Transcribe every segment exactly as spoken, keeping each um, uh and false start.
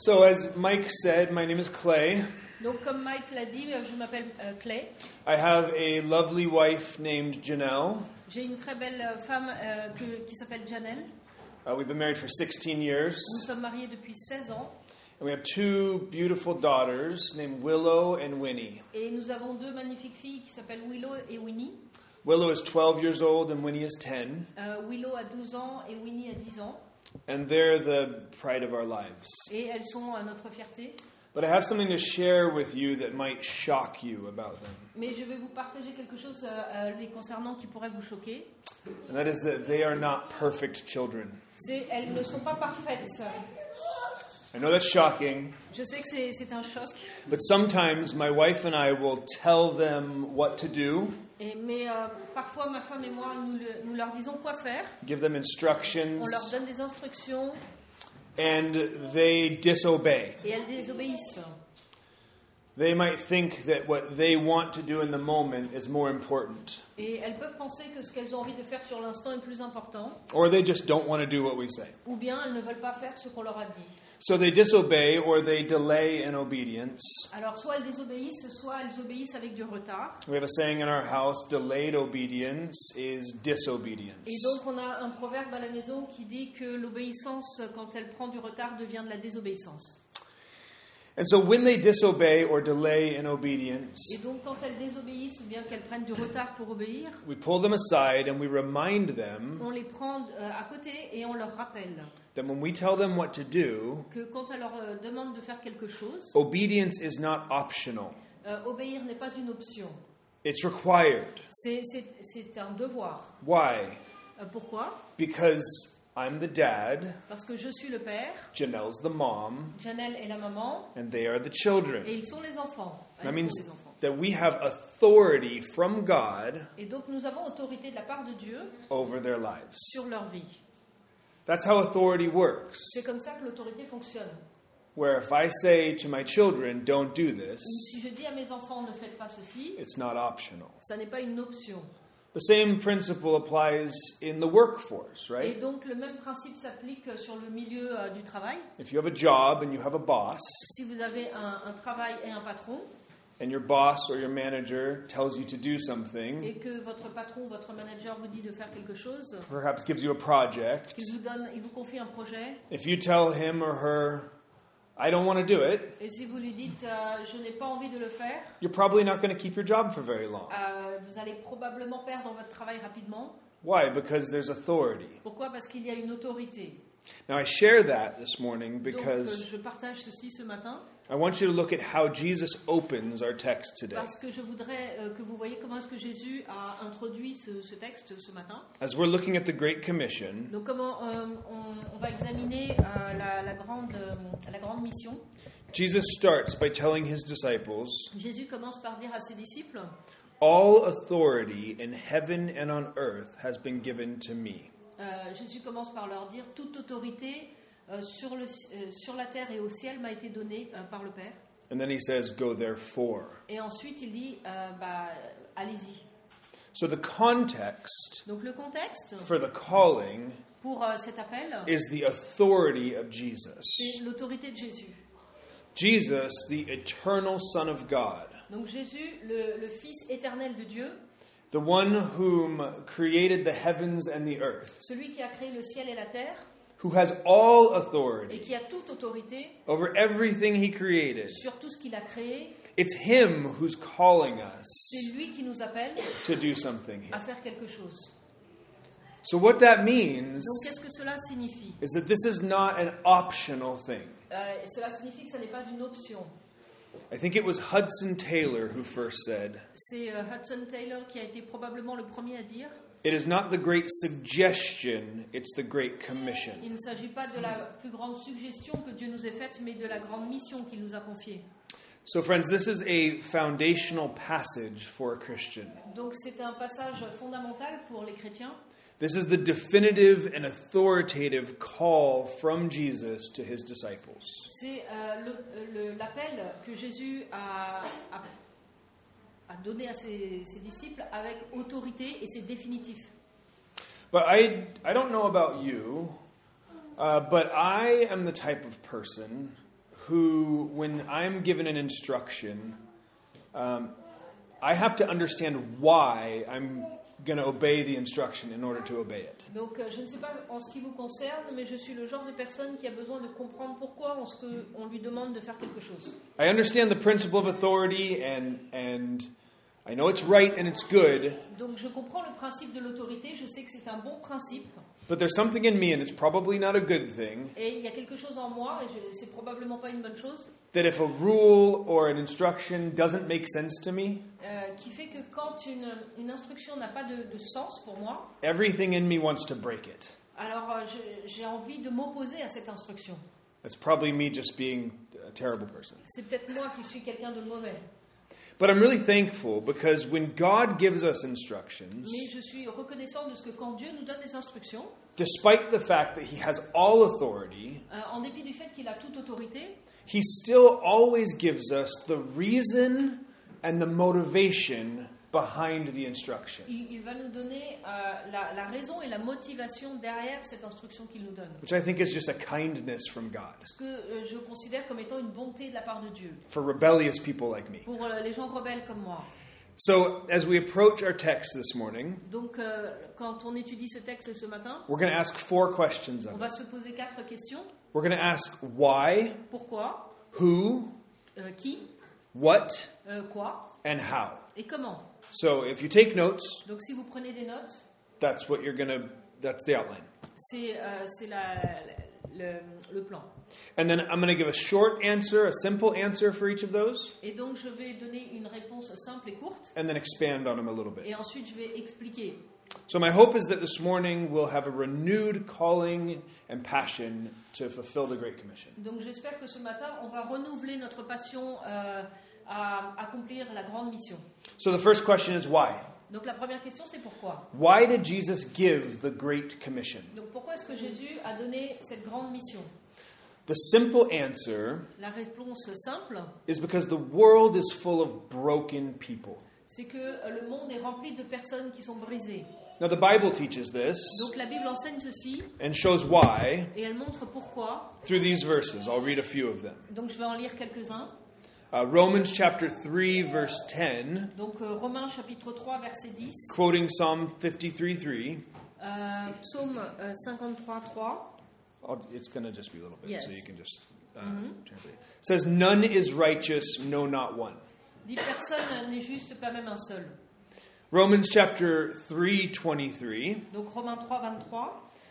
So as Mike said, my name is Clay. Donc comme Mike l'a dit, je m'appelle euh, Clay. I have a lovely wife named Janelle. J'ai une très belle femme euh, que, qui s'appelle Janelle. Uh, we've been married for sixteen years. Nous sommes mariés depuis seize ans. And we have two beautiful daughters named Willow and Winnie. Et nous avons deux magnifiques filles qui s'appellent Willow et Winnie. Willow is twelve years old and Winnie is ten. Euh, Willow a douze ans et Winnie a dix ans. And they're the pride of our lives. Et elles sont à notre fierté. But I have something to share with you that might shock you about them. Mais je vais vous partager quelque chose euh, les concernant qui pourrait vous choquer. And that is that they are not perfect children. C'est, elles ne sont pas parfaites. I know that's shocking. Je sais que c'est, c'est un choc. But sometimes my wife and I will tell them what to do. Et, mais euh, parfois ma femme et moi nous, le, nous leur disons quoi faire. Give them instructions. On leur donne des instructions. And they disobey. Et elles désobéissent. They might think that what they want to do in the moment is more important. Et elles peuvent penser que ce qu'elles ont envie de faire sur l'instant est plus important. Or they just don't want to do what we say. Ou bien elles ne veulent pas faire ce qu'on leur a dit. So they disobey or they delay in obedience. Alors soit elles désobéissent, soit elles obéissent avec du retard. We have a saying in our house, delayed obedience is disobedience. Et donc on a un proverbe à la maison qui dit que l'obéissance, quand elle prend du retard, devient de la désobéissance. And so when they disobey or delay in obedience, Et donc quand elles désobéissent ou bien qu'elles prennent du retard pour obéir, we pull them aside and we remind them on les prend euh, à côté et on leur rappelle that when we tell them what to do, que quand elle leur euh, demande de faire quelque chose, obedience is not optional. euh, obéir n'est pas une option. It's required. C'est, c'est, c'est un devoir. Why? Euh, pourquoi ? Because I'm the dad, Parce que je suis le père, Janelle's the mom, Janelle est la maman, and they are the children. et ils sont les enfants. That Elles means sont les enfants. that we have authority from God Et donc nous avons autorité de la part de Dieu over their lives. sur leur vie. That's how authority works. C'est comme ça que l'autorité fonctionne. Where if I say to my children, don't do this, Si je dis à mes enfants ne faites pas ceci, it's not optional. ça n'est pas une option. The same principle applies in the workforce, Et right? donc le même principe s'applique sur le milieu euh, du travail. If you have a job and you have a boss, Si vous avez un, un travail et un patron, and your boss or your manager tells you to do et something, que votre patron, votre manager vous dit de faire quelque chose, perhaps gives you a project, qu'il vous donne, il vous confie un projet, if you tell him or her, I don't want to do it, et si vous lui dites euh, je n'ai pas envie de le faire, you're probably not going to keep your job for very long. euh, vous allez probablement perdre votre travail rapidement. Why? Because there's authority. Pourquoi ? Parce qu'il y a une autorité. Now, I share that this morning Donc euh, because je partage ceci ce matin I want you to look at how Jesus opens our text today. parce que je voudrais euh, que vous voyez comment est-ce que Jésus a introduit ce, ce texte ce matin. As we're looking at the Great Commission, Donc comment euh, on, on va examiner euh, la, la, grande, euh, la grande mission. Jesus starts by telling his disciples, Jésus commence par dire à ses disciples, all authority in heaven and on earth has been given to me. euh, Jésus commence par leur dire toute autorité euh, sur, le, euh, sur la terre et au ciel m'a été donnée euh, par le Père. And then he says, go therefore. Et ensuite il dit euh, bah, allez-y. So the context Donc le contexte for the calling pour euh, cet appel, is the authority of Jesus. c'est l'autorité de Jésus. Jesus, the eternal Son of God, Donc Jésus, le, le Fils éternel de Dieu, the one whom created the heavens and the earth, celui qui a créé le ciel et la terre, who has all et authority qui a toute autorité over everything he created. sur tout ce qu'il a créé, It's him who's calling us c'est lui qui nous appelle to do something à here. faire quelque chose. So what that means Donc qu'est-ce que cela signifie ? is that this is not an optional thing. Euh, Cela signifie que ce n'est pas une option. I think it was Hudson Taylor who first said, C'est euh, Hudson Taylor qui a été probablement le premier à dire it is not the great suggestion, it's the great commission. il ne s'agit pas de la plus grande suggestion que Dieu nous ait faite, mais de la grande mission qu'il nous a confiée. So friends, this is a foundational passage for a Christian. Donc c'est un passage fondamental pour les chrétiens. This is the definitive and authoritative call from Jesus to his disciples. C'est euh, le- le- l'appel que Jésus a, a, a donné à ses, ses disciples avec autorité et c'est définitif. But I, I don't know about you, uh, but I am the type of person who, when I'm given an instruction, um, I have to understand why I'm going to obey the instruction in order to obey it. Donc, euh, je ne sais pas en ce qui vous concerne, mais je suis le genre de personne qui a besoin de comprendre pourquoi on, ce que, on lui demande de faire quelque chose. I understand the principle of authority, and and I know it's right and it's good. Donc, je comprends le principe de l'autorité, je sais que c'est un bon principe. But there's something in me, and it's probably not a good thing, Et il y a quelque chose en moi, et je, c'est probablement pas une bonne chose, that if a rule or an instruction doesn't make sense to me, euh, qui fait que quand une, une instruction n'a pas de, de sens pour moi, everything in me wants to break it. alors euh, je, j'ai envie de m'opposer à cette instruction. That's probably me just being a terrible person. C'est peut-être moi qui suis quelqu'un de mauvais. But I'm really thankful because when God gives us instructions, Mais je suis reconnaissant de ce que quand Dieu nous donne des instructions, despite the fact that He has all authority, euh, en dépit du fait qu'il a toute autorité, He still always gives us the reason and the motivation behind the instruction, il, il va nous donner euh, la, la raison et la motivation derrière cette instruction qu'il nous donne. which I think is just a kindness from God Ce que euh, je considère comme étant une bonté de la part de Dieu, for rebellious people like me. pour euh, les gens rebelles comme moi. So, as we approach our text this morning, Donc, euh, quand on étudie ce texte ce matin, we're going to ask four questions on of va it. se poser quatre questions. We're going to ask why, Pourquoi, who, euh, qui, what, euh, quoi and how. et comment. So, if you take notes, Donc, si vous prenez des notes, that's what you're going to, that's the outline. c'est, euh, c'est la, la- le, le plan. And then I'm going to give a short answer, a simple answer for each of those, Et donc, je vais donner une réponse simple et courte, and then expand on them a little bit. et ensuite, je vais expliquer. So my hope is that this morning we'll have a renewed calling and passion to fulfill the Great Commission. Donc, j'espère que ce matin, on va renouveler notre passion euh, à accomplir la grande mission. So the first question is why? Donc, la première question, c'est pourquoi. Why did Jesus give the Great Commission? Donc, pourquoi est-ce que Jésus a donné cette grande mission? The simple answer La réponse simple, is because the world is full of broken people. c'est que euh, le monde est rempli de personnes qui sont brisées. Now the Bible teaches this Donc, la Bible enseigne ceci, and shows why et elle montre pourquoi. through these verses. I'll read a few of them. Donc, je vais en lire quelques-uns. Uh, Romans chapter three verse ten, Donc, euh, Romains chapitre trois, verset dix, quoting Psalm fifty-three three. euh, Psaume euh, cinquante-trois, trois. I'll, it's going to just be a little bit, Yes. so you can just uh, translate. It says, "None is righteous, no, not one." Dit personne n'est juste, pas même un seul. Romans chapter three twenty-three Donc, Romains trois, vingt-trois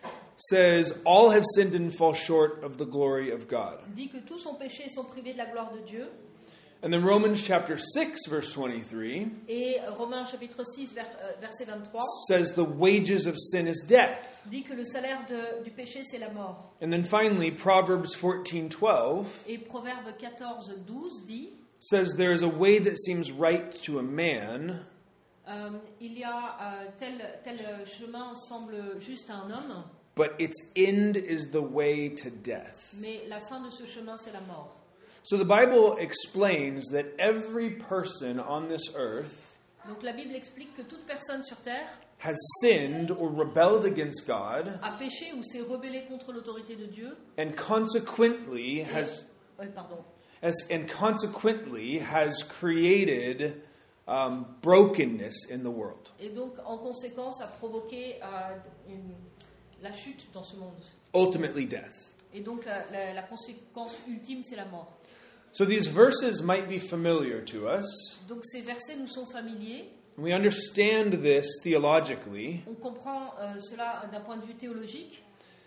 says, "All have sinned and fall short of the glory of God." dit que tous ont péché et sont privés de la gloire de Dieu. And then Romans chapter six verse twenty-three Et Romains chapitre six, vers- euh, verset vingt-trois says, "The wages of sin is death." dit que le salaire de- du péché, c'est la mort. And then finally, Proverbs fourteen twelve Et Proverbe quatorze, douze dit, says, "There is a way that seems right to a man, euh, il y a euh, tel, tel chemin semble juste à un homme, but its end is the way to death." mais la fin de ce chemin, c'est la mort. So the Bible explains that every person on this earth Donc la Bible explique que toute personne sur terre has sinned or rebelled against God, a péché ou s'est rebellé contre l'autorité de Dieu, and consequently et, has euh, pardon, as, and consequently has created um, brokenness in the world. et donc en conséquence a provoqué euh, une- la chute dans ce monde. Ultimately death. Et donc la, la- la conséquence ultime, c'est la mort. So these verses might be familiar to us. Donc ces versets nous sont familiers. We understand this theologically, On comprend euh, cela d'un point de vue théologique,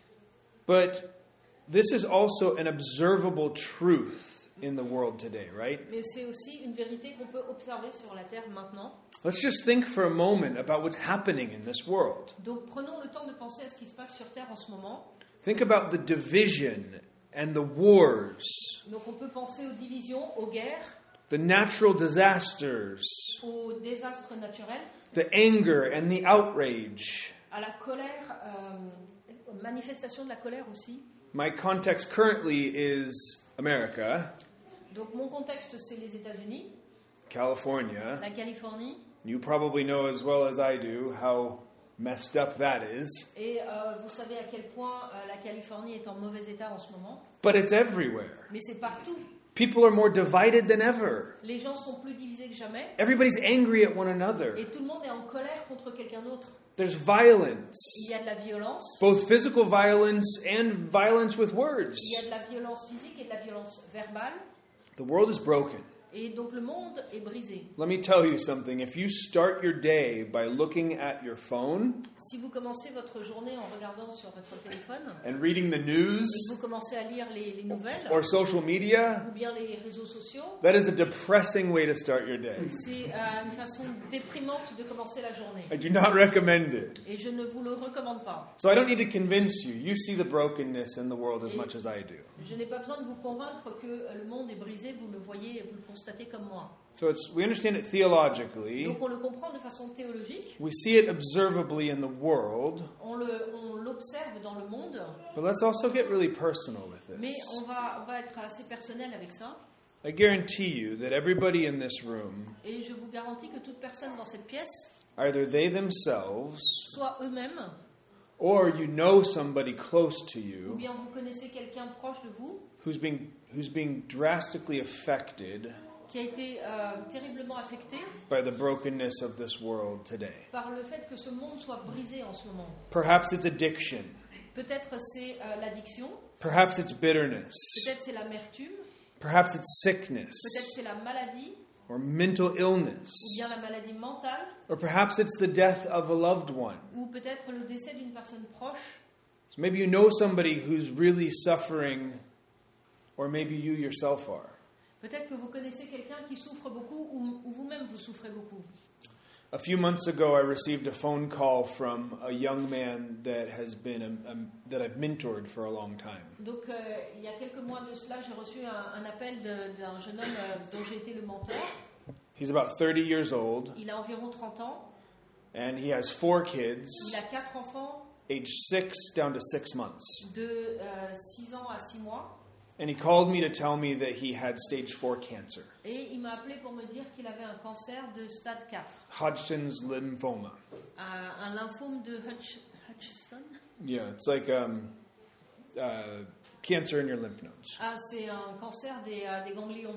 but this is also an observable truth in the world today, right? mais c'est aussi une vérité qu'on peut observer sur la terre maintenant. Let's just think for a moment about what's happening in this world. Donc prenons le temps de penser à ce qui se passe sur terre en ce moment. Think about the division and the wars, Donc on peut penser aux divisions, aux guerres, the natural disasters, aux désastres naturels, the anger and the outrage. à la colère, euh, aux manifestations de la colère aussi. My context currently is America, Donc mon contexte, c'est les États-Unis, California. la Californie. You probably know as well as I do how messed up that is. Et euh, vous savez à quel point euh, la Californie est en mauvais état en ce moment. But it's everywhere. Mais c'est partout. People are more divided than ever. Les gens sont plus divisés que jamais. Everybody's angry at one another. Et tout le monde est en colère contre quelqu'un d'autre. There's violence. Il y a de la violence. Both physical violence and violence with words. Il y a de la violence physique et de la violence verbale. The world is broken. Et donc le monde est brisé. Let me tell you something. If you start your day by looking at your phone Si vous commencez votre journée en regardant sur votre téléphone, and reading the news et vous commencez à lire les, les nouvelles, or social media, ou bien les réseaux sociaux, that is a depressing way to start your day. c'est euh, une façon déprimante de commencer la journée. I do not recommend it. Et je ne vous le recommande pas. So I don't need to convince you. You see the brokenness in the world as much as I do. Je n'ai pas besoin de vous convaincre que le monde est brisé, vous le voyez et vous le constatez comme moi. So it's, we understand it theologically. Donc on le comprend de façon théologique, We see it observably in the world. on, le, on l'observe dans le monde, But let's also get really personal with mais this. on va, on va être assez personnel avec ça. I guarantee you that everybody in this room, Et je vous garantis que toute personne dans cette pièce, either they themselves soit eux-mêmes, or you know somebody close to ou you bien vous connaissez quelqu'un proche de vous, who's being who's being drastically affected qui a été euh, terriblement affecté by the brokenness of this world today. par le fait que ce monde soit brisé en ce moment. Perhaps it's addiction. Peut-être c'est euh, l'addiction, Perhaps it's bitterness. peut-être c'est l'amertume, Perhaps it's sickness peut-être c'est la maladie, or mental illness. ou bien la maladie mentale, Or perhaps it's the death of a loved one. ou peut-être le décès d'une personne proche. So maybe you know somebody who's really suffering, or maybe you yourself are. Peut-être que vous connaissez quelqu'un qui souffre beaucoup, ou, ou vous-même vous souffrez beaucoup. A few months ago, I received a phone call from a young man that has been a, a, that I've mentored for a long time. Donc, euh, il y a quelques mois de cela, j'ai reçu un, un appel de- d'un jeune homme euh, dont j'ai été le mentor. He's about thirty years old, Il a environ trente ans. and he has four kids, Il a quatre enfants age six down to six months. de euh, six ans à six mois. And he called me to tell me that he had stage four cancer, Et il m'a appelé pour me dire qu'il avait un cancer de stade quatre, Hodgkin's lymphoma. un, un lymphome de Hutch, Hutchinson. Yeah, it's like um, uh, cancer in your lymph nodes. Ah, c'est un cancer des, euh, des ganglions.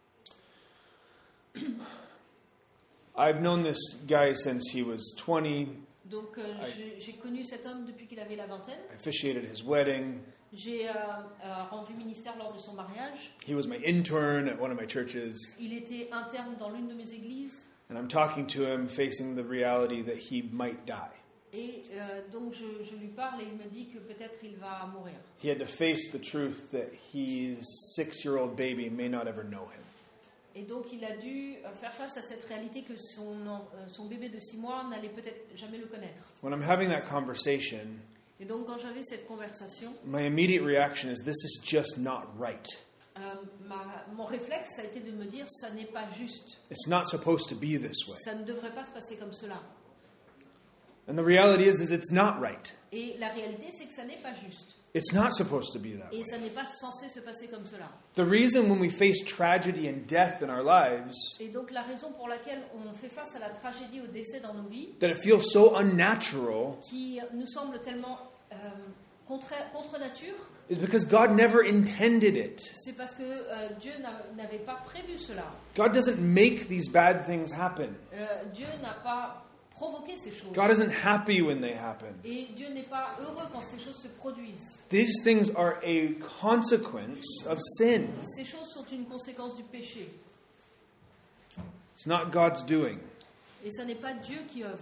I've known this guy since he was twenty. Donc, euh, I- j'ai, j'ai connu cet homme depuis qu'il avait la vingtaine. I officiated his wedding. J'ai euh, euh, rendu ministère lors de son mariage. He was my intern at one of my churches. Il était interne dans l'une de mes églises. And I'm talking to him, facing the reality that he might die. Et euh, donc, je, je lui parle et il me dit que peut-être il va mourir. He had to face the truth that his six-year-old baby may not ever know him. Et donc, il a dû euh, faire face à cette réalité que son, en- euh, son bébé de six mois n'allait peut-être jamais le connaître. When I'm having that conversation, Et donc, quand j'avais cette conversation, my immediate reaction is, this is just not right. euh, ma- mon réflexe a été de me dire, ça n'est pas juste. It's not supposed to be this way. Ça ne devrait pas se passer comme cela. And the reality is, is it's not right. Et la réalité, c'est que ça n'est pas juste. It's not supposed to be that way. Et ça n'est pas censé se passer comme cela. The reason when we face tragedy and death in our lives, Et donc, la raison pour laquelle on fait face à la tragédie, au décès dans nos vies, that it feels so unnatural, qui nous semble tellement euh, contraire, contre nature, is because God never intended it. c'est parce que euh, Dieu n'a- n'avait pas prévu cela. God doesn't make these bad things happen. Euh, Dieu n'a pas provoqué ces choses. God isn't happy when they happen. Et Dieu n'est pas heureux quand ces choses se produisent. These things are a consequence of sin. Ces choses sont une conséquence du péché. It's not God's doing. Et ce n'est pas Dieu qui œuvre.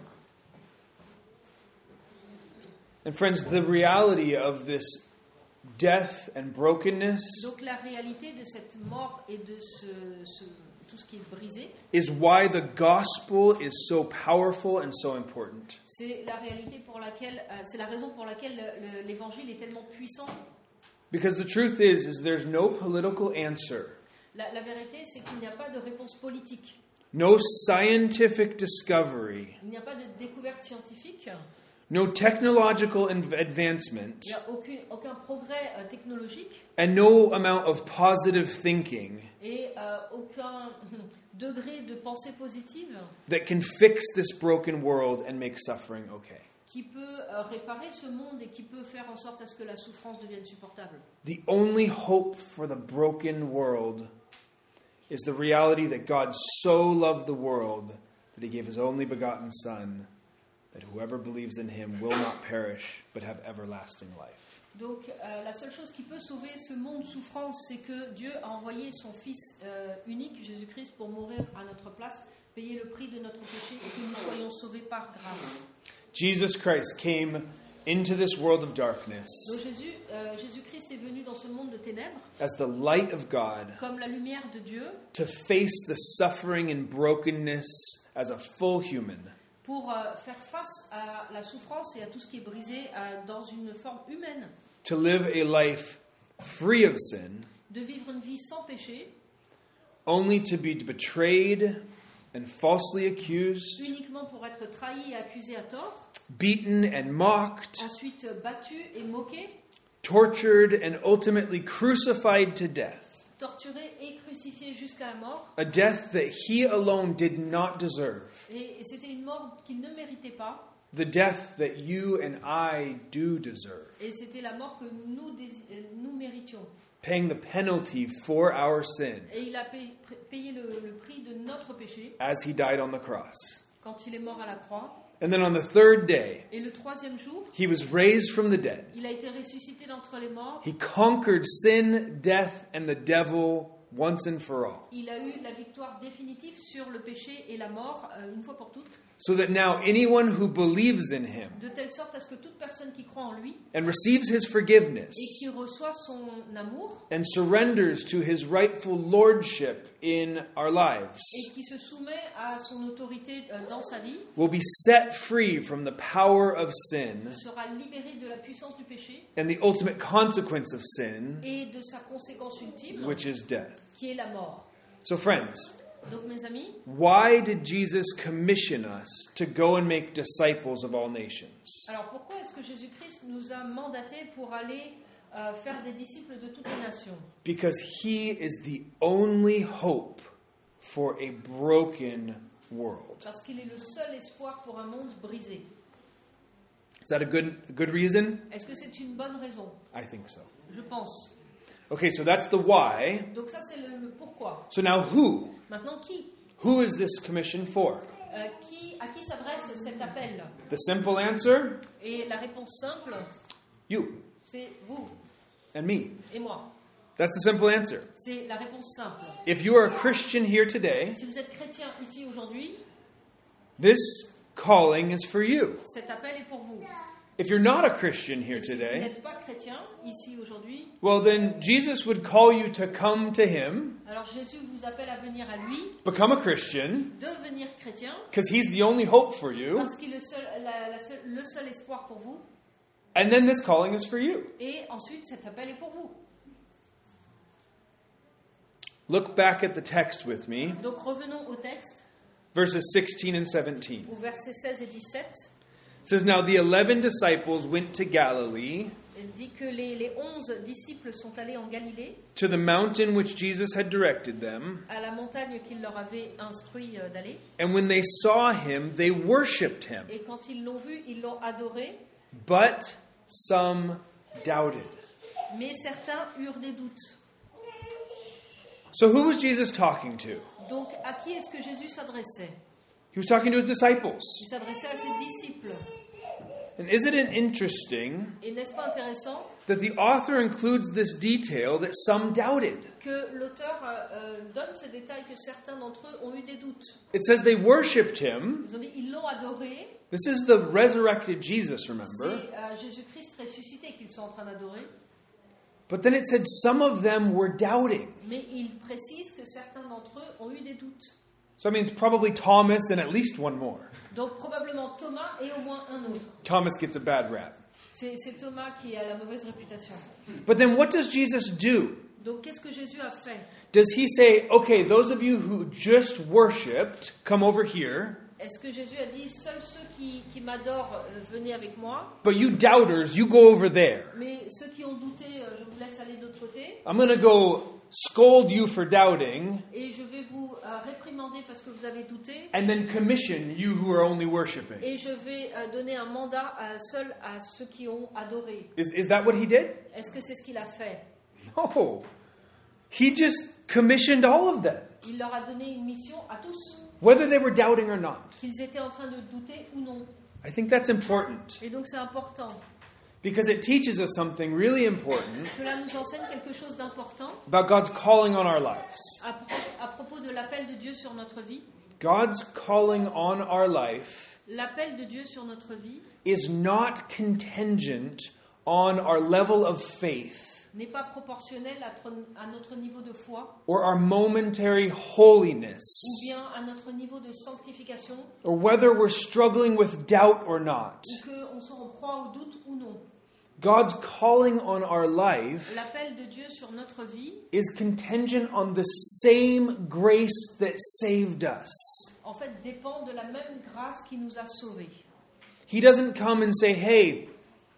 And friends, the reality of this death and brokenness Donc la réalité de cette mort et de ce, ce- tout ce qui est brisé, is why the gospel is so powerful and so important. c'est la réalité pour laquelle, euh, c'est la raison pour laquelle le- le- l'évangile est tellement puissant. Because the truth is, is there's no political answer, La, la vérité, c'est qu'il n'y a pas de réponse politique. no scientific discovery, Il n'y a pas de découverte scientifique. no technological inv- advancement, Il n'y a aucun, aucun progrès euh, technologique and no amount of positive thinking et euh, aucun degré de pensée positive that can fix this broken world and make suffering okay. qui peut euh, réparer ce monde et qui peut faire en sorte à ce que la souffrance devienne supportable. The only hope for the broken world is the reality that God so loved the world that he gave his only begotten Son, that whoever believes in him will not perish but have everlasting life. Donc euh, la seule chose qui peut sauver ce monde souffrant, c'est que Dieu a envoyé son Fils euh, unique, Jésus-Christ, pour mourir à notre place, payer le prix de notre péché et que nous soyons sauvés par grâce. Jesus Christ came into this world of darkness Donc Jésus, euh, Jésus-Christ est venu dans ce monde de ténèbres as the light of God comme la lumière de Dieu to face the suffering and brokenness as a full human. pour euh, faire face à la souffrance et à tout ce qui est brisé euh, dans une forme humaine, To live a life free of sin, de vivre une vie sans péché, only to be betrayed and falsely accused, uniquement pour être trahi et accusé à tort, beaten and mocked, ensuite battu et moqué, tortured and ultimately crucified to death. torturé et crucifié jusqu'à la mort. A death that he alone did not deserve. Et, et c'était une mort qu'il ne méritait pas. The death that you and I do deserve. Et c'était la mort que nous, dési- euh, nous méritions. Paying the penalty for our sin Et il a payé, payé le, le prix de notre péché as he died on the cross. quand il est mort à la croix. And then on the third day, Et le troisième jour, he was raised from the dead. il a été ressuscité d'entre les morts. He conquered sin, death, and the devil once and for all. Il a eu la victoire définitive sur le péché et la mort, euh, une fois pour toutes, So that now anyone who believes in him de telle sorte à ce que toute personne qui croit en lui and receives his forgiveness et qui reçoit son amour and surrenders to his rightful lordship in our lives et qui se soumet à son autorité euh, dans sa vie will be set free from the power of sin sera libéré de la puissance du péché and the ultimate consequence of sin, et de sa conséquence ultime, which is death. qui est la mort. So friends, Donc mes amis, why did Jesus commission us to go and make disciples of all nations? alors pourquoi est-ce que Jésus-Christ nous a mandatés pour aller euh, faire des disciples de toutes les nations? Because he is the only hope for a broken world. Parce qu'il est le seul espoir pour un monde brisé. Is that a good a good reason? Est-ce que c'est une bonne raison? I think so. Je pense. Okay, so that's the why. Donc ça c'est le, le pourquoi. So now who? Maintenant qui Who is this commission for? Euh, qui, à qui s'adresse cet appel? The simple answer? Et la réponse simple, You c'est vous and me. et moi. That's the simple answer. C'est la réponse simple. If you are a Christian here today, Si vous êtes chrétien ici aujourd'hui, this calling is for you. cet appel est pour vous. If you're not a Christian here Et si vous today, n'êtes pas chrétien ici aujourd'hui, well then Jesus would call you to come to him, alors Jésus vous appelle à venir à lui, become a Christian, devenir chrétien, because he's the only hope for you, parce qu'il est le seul, la- la seule- le seul espoir pour vous. and then this calling is for you. Et ensuite, cet appel est pour vous. Look back at the text with me, Donc revenons au texte, verses sixteen and seventeen. au verset seize et dix-sept. It says, Now the eleven disciples went to Galilee, Il dit que les, les onze disciples sont allés en Galilée, to the mountain which Jesus had directed them, à la montagne qu'il leur avait instruit euh, d'aller. and when they saw him, they worshipped him, Et quand ils l'ont vu, ils l'ont adoré, but some doubted. mais certains eurent des doutes. So who was Jesus talking to? Donc à qui est-ce que Jésus s'adressait? He was talking to his disciples. Il s'adressait à ses disciples. And isn't it interesting Et n'est-ce pas intéressant that the author includes this detail that some doubted? que l'auteur euh, euh, donne ce détail que certains d'entre eux ont eu des doutes. It says they worshipped him. Ils ont dit, ils l'ont adoré. This is the resurrected Jesus, C'est remember? euh, Jésus-Christ ressuscité qu'ils sont en train d'adorer. But then it said some of them were doubting. Mais il précise que certains d'entre eux ont eu des doutes. So I mean, it's probably Thomas and at least one more. Donc probablement Thomas et au moins un autre. Thomas gets a bad rap. C'est, c'est Thomas qui a la mauvaise réputation. But then what does Jesus do? Donc qu'est-ce que Jésus a fait? Does he say, okay, those of you who just worshipped, come over here, Est-ce que Jésus a dit, seuls ceux qui, qui m'adorent, euh, venez avec moi, but you doubters, you go over there. mais ceux qui ont douté, euh, je vous laisse aller de l'autre côté, I'm going to go scold you for doubting, et je vais vous euh, réprimander parce que vous avez douté. and then commission you who are only worshiping. Et je vais euh, donner un mandat à, seul à ceux qui ont adoré. Is, is that what he did? Est-ce que c'est ce qu'il a fait? No. He just commissioned all of them, Il leur a donné une mission à tous, whether they were doubting or not. qu'ils étaient en train de douter ou non. I think that's important Et donc c'est important. because it teaches us something really important Cela nous enseigne quelque chose d'important about God's calling on our lives. à, pro- à propos de l'appel de Dieu sur notre vie. God's calling on our life L'appel de Dieu sur notre vie is not contingent on our level of faith n'est pas proportionnel à, tr- à notre niveau de foi or our momentary holiness ou bien à notre niveau de sanctification or whether we're struggling with doubt or not. ou qu'on soit en proie au doute ou non. God's calling on our life L'appel de Dieu sur notre vie is contingent on the same grace that saved us. en fait dépend de la même grâce qui nous a sauvés. He doesn't come and say, hey,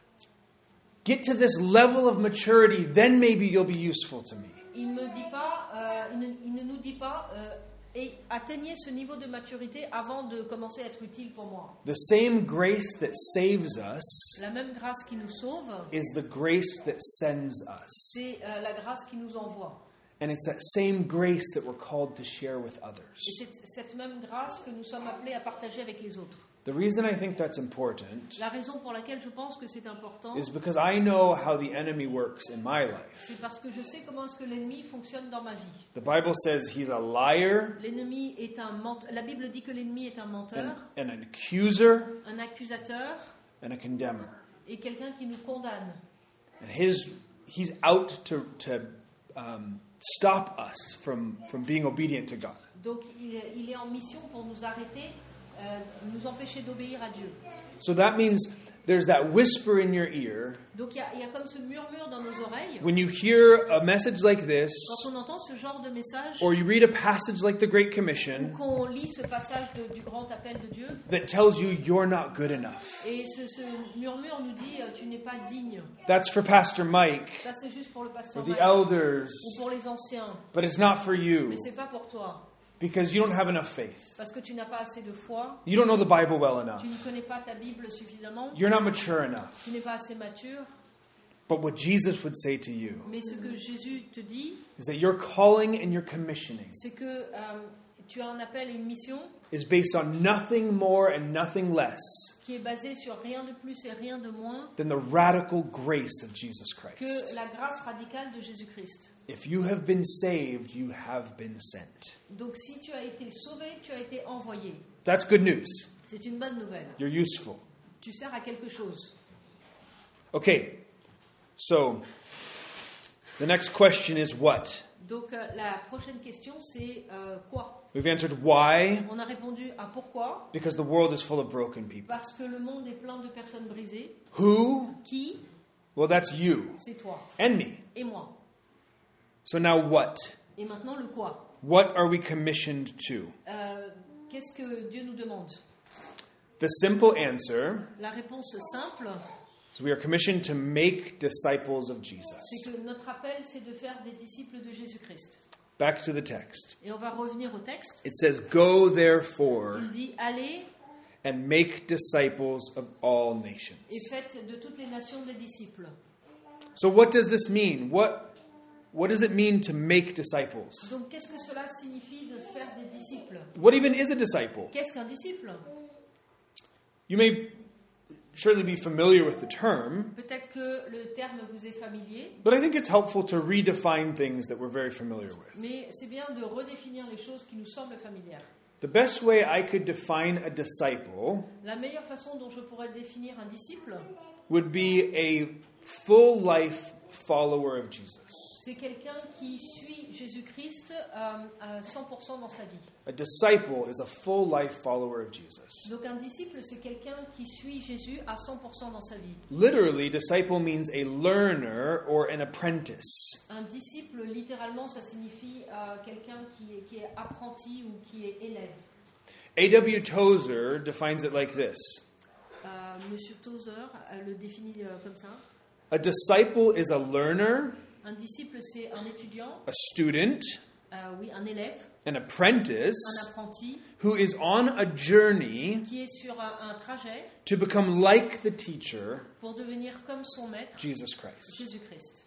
get to this level of maturity, then maybe you'll be useful to me. Il ne dit pas, euh, il, ne, il ne nous dit pas, euh, et atteignez ce niveau de maturité avant de commencer à être utile pour moi. The same grace that saves us La même grâce qui nous sauve, is the grace that sends us. c'est euh, la grâce qui nous envoie. And it's that same grace that we're called to share with Et others. c'est cette même grâce que nous sommes appelés à partager avec les autres. The reason I think that's important La raison pour laquelle je pense que c'est important, is because I know how the enemy works in my life. c'est parce que je sais comment est-ce que l'ennemi fonctionne dans ma vie. The Bible says he's a liar L'ennemi est un menteur. La Bible dit que l'ennemi est un menteur, and, and an accuser un accusateur and a condemner. et quelqu'un qui nous condamne. And his he's out to to um, stop us from, from being obedient to God. Donc il est, il est en mission pour nous arrêter, euh, nous empêcher d'obéir à Dieu. So that means there's that whisper in your ear Donc il y a, il y a comme ce murmure dans nos oreilles. when you hear a message like this, Quand on entend ce genre de message, or you read a passage like the Great ou Commission qu'on lit ce passage de- du grand appel de Dieu, that tells you you're not good enough. et ce, ce murmure nous dit euh, tu n'es pas digne. That's for Pastor Mike Ça c'est juste pour le pasteur or the Mike, elders, ou pour les anciens, but it's not for you mais c'est pas pour toi, because you don't have enough faith. parce que tu n'as pas assez de foi, You don't know the Bible well enough. tu ne connais pas ta Bible suffisamment, You're not mature enough. tu n'es pas assez mature. But what Jesus would say to you Mais ce que Jésus te dit, is that your calling and your commissioning c'est que euh, tu as un appel et une mission is based on nothing more and nothing less qui est basée sur rien de plus et rien de moins than the radical grace of Jesus que Christ. la grâce radicale de Jésus-Christ. If you have been saved, you have been sent. Donc si tu as été sauvé, tu as été envoyé. That's good news. C'est une bonne nouvelle. You're useful. Tu sers à quelque chose. Okay, so the next question is what? Donc euh, la prochaine question c'est euh, quoi? We've answered why, On a répondu à pourquoi, because the world is full of broken people. parce que le monde est plein de personnes brisées. Who? Qui? Well, that's you C'est toi and me. et moi. So now what? Et maintenant le quoi? What are we commissioned to? Euh, Qu'est-ce que Dieu nous demande? The simple answer La réponse simple, is we are commissioned to make disciples of Jesus. c'est que notre appel, c'est de faire des disciples de Jésus-Christ. Back to the text. Et on va revenir au texte. It says, Go therefore Il dit, allez and make disciples of all nations. et faites de toutes les nations des disciples. So what does this mean? What, what does it mean to make disciples? Donc qu'est-ce que cela signifie de faire des disciples? What even is a disciple? Qu'est-ce qu'un disciple? You may surely be familiar with the term, Peut-être que le terme vous est familier, but I think it's helpful to redefine things that we're very familiar with. mais c'est bien de redéfinir les choses qui nous semblent familières. The best way I could define a disciple La meilleure façon dont je pourrais définir un disciple, would be a full life follower of Jesus. c'est quelqu'un qui suit Jésus-Christ euh, à cent pour cent dans sa vie. A disciple is a full life follower of Jesus. Donc un disciple, c'est quelqu'un qui suit Jésus à cent pour cent dans sa vie. Literally, disciple means a learner or an apprentice. Un disciple, littéralement, ça signifie euh, quelqu'un qui est, qui est apprenti ou qui est élève. A W Tozer defines it like this. Euh, Monsieur Tozer euh, le définit euh, comme ça. A disciple is a learner, Un disciple, c'est un étudiant, a student, euh, oui, un élève, an apprentice un apprenti who is on a journey qui est sur un, un trajet to become like the teacher, pour devenir comme son maître, Jesus Christ. Jésus-Christ.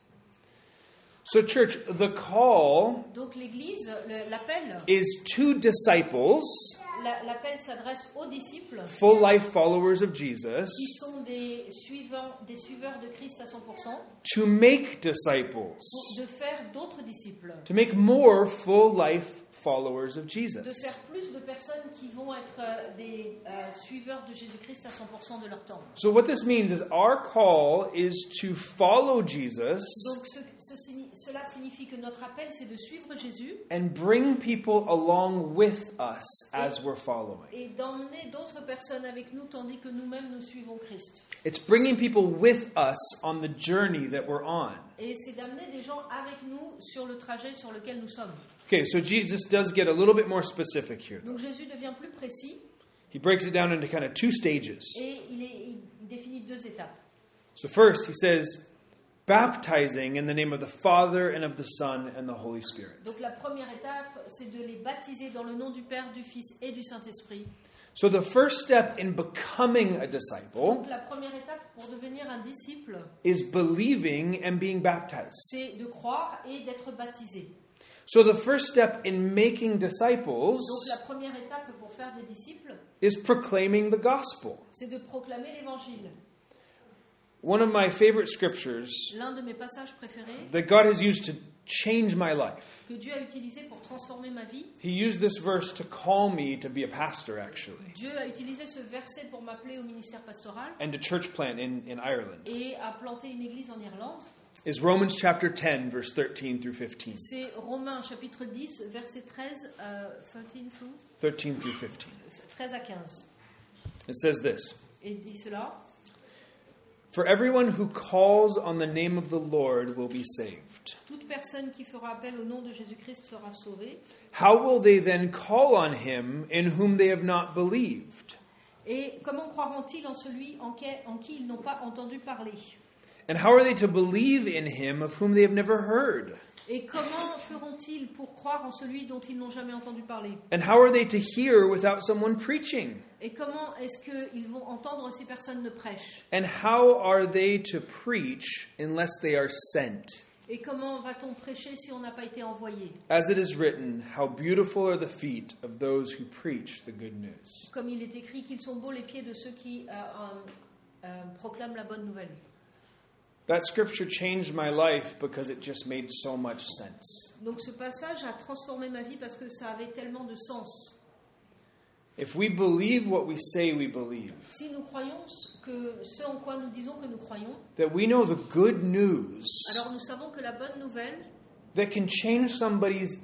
So, church, the call Donc l'Église, le- l'appel, is to disciples, la- l'appel s'adresse aux disciples full life followers of Jesus, qui sont des suivants, des suiveurs de Christ à cent pour cent, to make disciples, pour- de faire d'autres disciples, to make more full life followers of de Jesus. faire plus de personnes qui vont être euh, des euh, suiveurs de Jésus-Christ à cent pour cent de leur temps. So, what this means is our call is to follow Jesus Donc ce- ce signi- cela signifie que notre appel, c'est de suivre Jésus and bring people along with us as we're following. et d'emmener d'autres personnes avec nous tandis que nous-mêmes nous suivons Christ. It's bringing people with us on the journey that we're on. Et c'est d'amener des gens avec nous sur le trajet sur lequel nous sommes. Okay, so Jesus does get a little bit more specific here. Donc Jésus devient plus précis He breaks it down into kind of two stages. et il, est, il définit deux étapes. So first, he says, baptizing in the name of the Father and of the Son and the Holy Spirit. Donc la première étape, c'est de les baptiser dans le nom du Père, du Fils et du Saint-Esprit. So the first step in becoming a disciple Donc la première étape pour devenir un disciple, is believing and being baptized. c'est de croire et d'être baptisé. So the first step in making disciples Donc la première étape pour faire des disciples, is proclaiming the gospel. c'est de proclamer l'Évangile. One of my favorite scriptures L'un de mes passages préférés that God has used to change my life. que Dieu a utilisé pour transformer ma vie, He used this verse to call me to be a pastor, actually, Dieu a utilisé ce verset pour m'appeler au ministère pastoral and to church plant in, in Ireland, et a planté une église en Irlande. is Romans chapter ten, verse thirteen through fifteen. C'est Romains chapitre dix, verset treize, euh, treize through, thirteen through fifteen. treize à quinze. It says this, Et il dit cela: For everyone who calls on the name of the Lord will be saved. toute personne qui fera appel au nom de Jésus-Christ sera sauvée. How will they then call on him in whom they have not believed? Et comment croiront-ils en celui en qui, en qui ils n'ont pas entendu parler? And how are they to believe in him of whom they have never heard? Et comment feront-ils pour croire en celui dont ils n'ont jamais entendu parler? And how are they to hear without someone preaching? Et comment est-ce qu'ils vont entendre si personne ne prêche? And how are they to preach unless they are sent? Et comment va-t-on prêcher si on n'a pas été envoyé? As it is written, how beautiful are the feet of those who preach the good news. Comme il est écrit qu'ils sont beaux les pieds de ceux qui euh, euh, euh, proclament la bonne nouvelle. That scripture changed my life because it just made so much sense. Donc ce passage a transformé ma vie parce que ça avait tellement de sens. If we believe what we say we believe, Si nous croyons que ce en quoi nous disons que nous croyons, that we know the good news alors nous savons que la bonne nouvelle that can change somebody's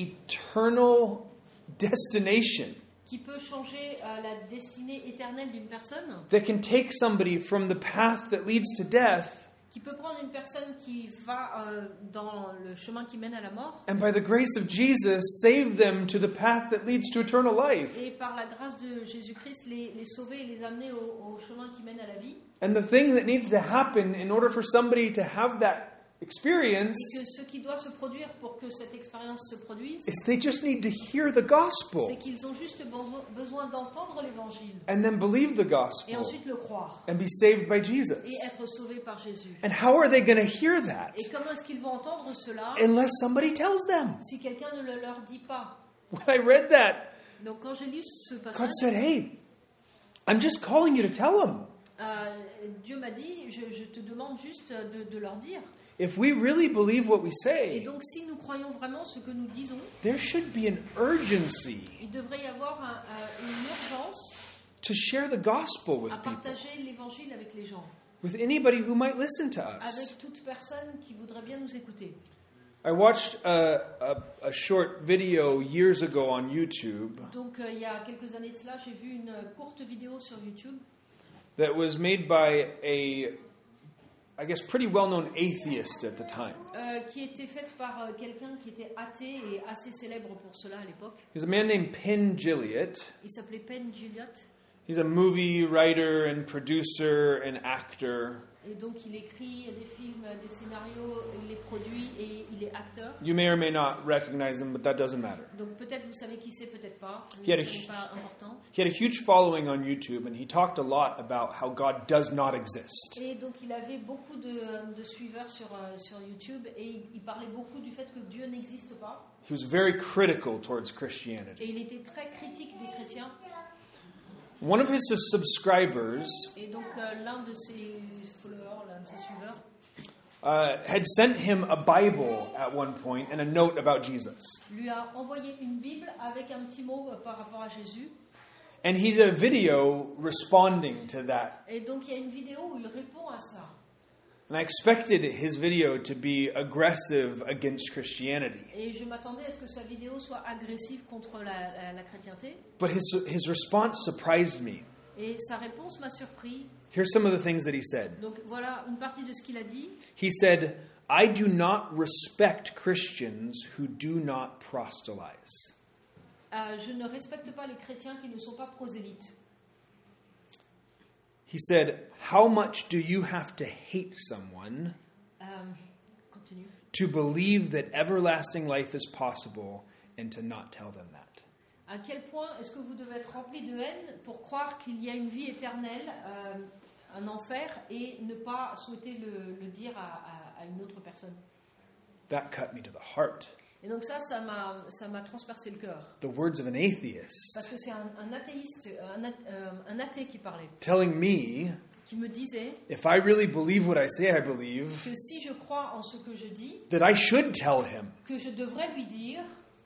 eternal destination, qui peut changer euh, la destinée éternelle d'une personne, that can take somebody from the path that leads to death, qui peut prendre une personne qui va euh, dans le chemin qui mène à la mort, and by the grace of Jesus, save them to the path that leads to eternal life. et par la grâce de Jésus-Christ les, les sauver et les amener au, au chemin qui mène à la vie. And the thing that needs to happen in order for somebody to have that experience Et que ce qui doit se produire pour que cette expérience se produise, is they just need to hear the gospel c'est qu'ils ont juste besoin, besoin d'entendre l'évangile and then believe the et gospel ensuite le croire and be saved by Jesus. et être sauvés par Jésus. And how are they going to hear that Et comment est-ce qu'ils vont entendre cela unless somebody tells them? si quelqu'un ne le leur dit pas? When I read that, Donc quand j'ai lu ce God passage, said, hey, I'm just calling you to tell them. euh, Dieu m'a dit, je, je te demande juste de, de leur dire. If we really believe what we Et say, donc si nous croyons vraiment ce que nous disons, there should be an urgency il devrait y avoir un, un, une urgence to share the gospel with à people, partager l'évangile avec les gens, with anybody who might listen to us. avec toute personne qui voudrait bien nous écouter. I watched a, a, a short video years ago on YouTube Donc euh, il y a quelques années de cela, j'ai vu une courte vidéo sur YouTube that was made by a, I guess, pretty well-known atheist at the time. euh, qui était faite par euh, quelqu'un qui était athée et assez célèbre pour cela à l'époque. He's a man named Penn Jillette. Il s'appelait Penn Jillette. He's a movie writer and producer and actor. Et donc il écrit des films, des scénarios, il les produit et il est acteur. You may or may not recognize him, but that doesn't matter. Donc peut-être vous savez qui c'est, peut-être pas. He Mais had a ce hu- n'est pas important. He had a huge following on YouTube, and he talked a lot about how God does not exist. Et donc il avait beaucoup de, de suiveurs sur, euh, sur YouTube et il, il parlait beaucoup du fait que Dieu n'existe pas. He was very critical towards Christianity. Et il était très critique des chrétiens. One of his subscribers Et donc euh, l'un de ses followers, l'un de ses suiveurs, uh, had sent him a Bible at one point and a note about Jesus. lui a envoyé une Bible avec un petit mot euh, par rapport à Jésus. And he did a video responding to that. Et donc il y a une vidéo où il répond à ça. And I expected his video to be aggressive against Christianity. Et je m'attendais à ce que sa vidéo soit agressive contre la, la, la chrétienté. But his, his response surprised me. Et sa réponse m'a surpris. Here's some of the things that he said. Donc voilà une partie de ce qu'il a dit. He said, I do not respect Christians who do not proselytize. Euh, je ne respecte pas les chrétiens qui ne sont pas prosélytes. He said, how much do you have to hate someone Euh, continue. to believe that everlasting life is possible and to not tell them that? À quel point est-ce que vous devez être rempli de haine pour croire qu'il y a une vie éternelle, euh, un enfer, et ne pas souhaiter le, le dire à, à, à une autre personne? That cut me to the heart. Et donc ça, ça m'a, ça m'a transpercé le cœur. The words of an atheist Parce que c'est un, un athéiste, un, ath- euh, un athée qui parlait, telling me, qui me disait if I really believe what I say I believe, que si je crois en ce que je dis, that I should tell him. que je devrais lui dire.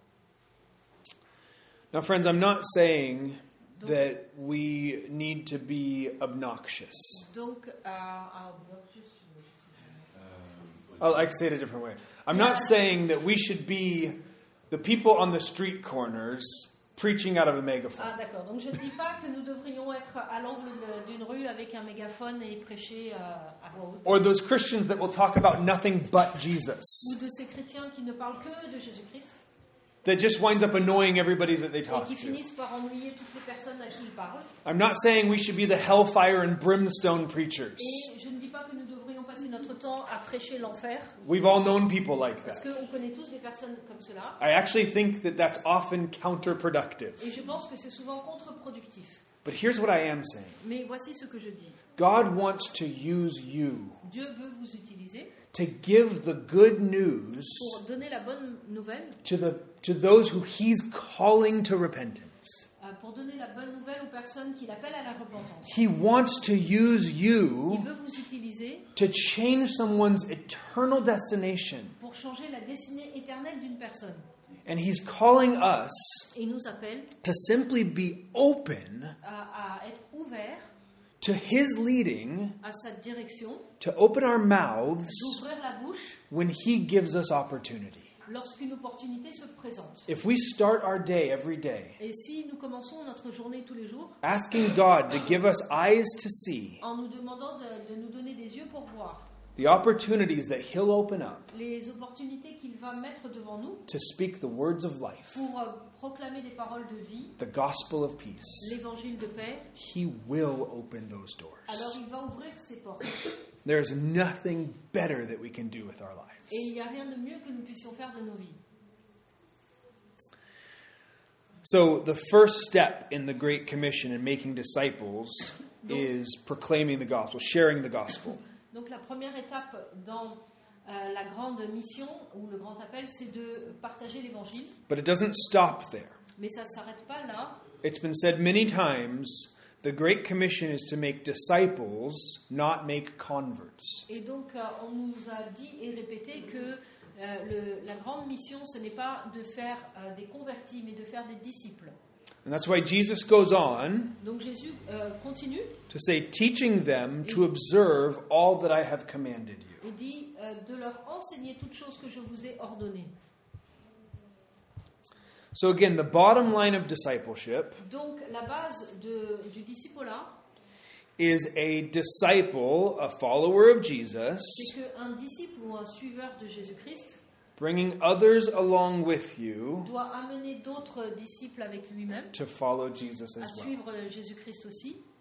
Now, friends, I'm not saying that we need to be obnoxious. Donc, euh, I'll just- I'll like say it a different way. I'm not saying that we should be the people on the street corners preaching out of a megaphone. Ah d'accord, donc je ne dis pas que nous devrions être à l'angle de- d'une rue avec un mégaphone et prêcher euh, à voix haute. Or those Christians that will talk about nothing but Jesus. Ou de ces chrétiens qui ne parlent que de Jésus-Christ That just winds up annoying everybody that they et talk qui to. finissent par ennuyer toutes les personnes à qui ils parlent. I'm not saying we should be the hellfire and brimstone preachers. Et je ne dis pas que nous devrions passer notre temps à prêcher l'enfer, We've all known people like parce that. qu'on connaît tous des personnes comme cela. I actually think that that's often counterproductive. Et je pense que c'est souvent contre-productif. But here's what I am saying. Mais voici ce que je dis. God wants to use you Dieu veut vous utiliser to give the good news pour donner la bonne nouvelle, to the to those who he's calling to repentance. euh, pour donner la bonne nouvelle aux personnes qui l'appellent à la repentance. He wants to use Il you veut vous utiliser to change someone's eternal destination. pour changer la destinée éternelle d'une personne. And he's calling us Et il nous appelle to simply be open à, à être ouverts to his leading, à sa direction, to open our mouths d'ouvrir la bouche when he gives us opportunity. lorsqu'une opportunité se présente. If we start our day every day Et si nous commençons notre journée tous les jours asking God to give us eyes to see en nous demandant de, de nous donner des yeux pour voir the opportunities that he'll open up les opportunités qu'il va mettre devant nous to speak the words of life, pour euh, proclamer des paroles de vie, the gospel of peace, l'évangile de paix, he will open those doors. alors il va ouvrir ses portes. There's nothing better that we can do with our Et il lives. n'y a rien de mieux que nous puissions faire de nos vies. So the first step in the Great Commission in making disciples is proclaiming the gospel, sharing the gospel. Donc la première étape dans euh, la grande mission ou le grand appel, c'est de partager l'évangile. But it doesn't stop there. Mais ça ne s'arrête pas là. It's been said many times, the Great Commission is to make disciples, not make converts. Et donc euh, on nous a dit et répété que euh, le, la grande mission, ce n'est pas de faire euh, des convertis, mais de faire des disciples. And that's why Jesus goes on Donc Jésus euh, continue to say, teaching them to observe all that I have commanded you. et dit euh, de leur enseigner toutes choses que je vous ai ordonnées. So again, the bottom line of discipleship Donc la base de, du discipolat, is a disciple, a follower of Jesus, c'est qu'un disciple ou un suiveur de Jésus-Christ bringing others along with you doit amener d'autres disciples avec lui-même to follow Jesus à as well. suivre Jésus-Christ aussi.